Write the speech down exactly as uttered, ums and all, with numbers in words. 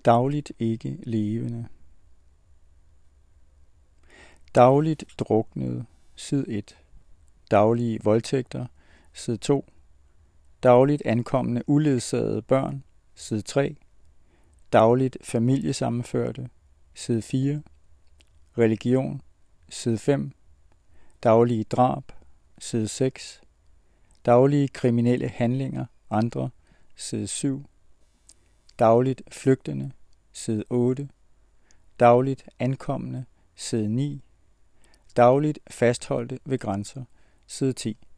Dagligt ikke levende. Dagligt druknede, side et. Daglige voldtægter, side to. Dagligt ankommende uledsagede børn, side tre. Dagligt familiesammenførte, side fire. Religion, side fem. Daglige drab, side seks. Daglige kriminelle handlinger, andre, side syv. Dagligt flygtende, side otte. Dagligt ankommende, side ni. Dagligt fastholdte ved grænser, side ti.